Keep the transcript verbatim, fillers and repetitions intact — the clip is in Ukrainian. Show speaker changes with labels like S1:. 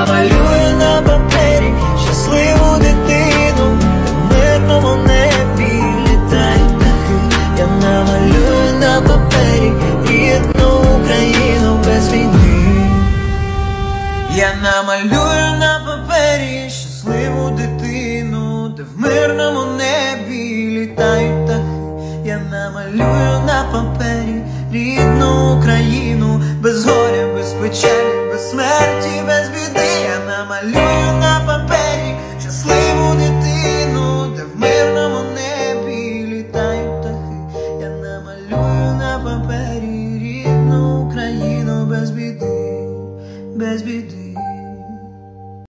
S1: намалюю на папері щасливу дитину, в мирному небі літають птахи. Я намалюю на папері рідну Україну без війни. Я намалюю на папері щасливу дитину, де в мирному небі літають птахи. Я намалюю на папері рідну Україну без горя, без печалі, без смерті, без біди.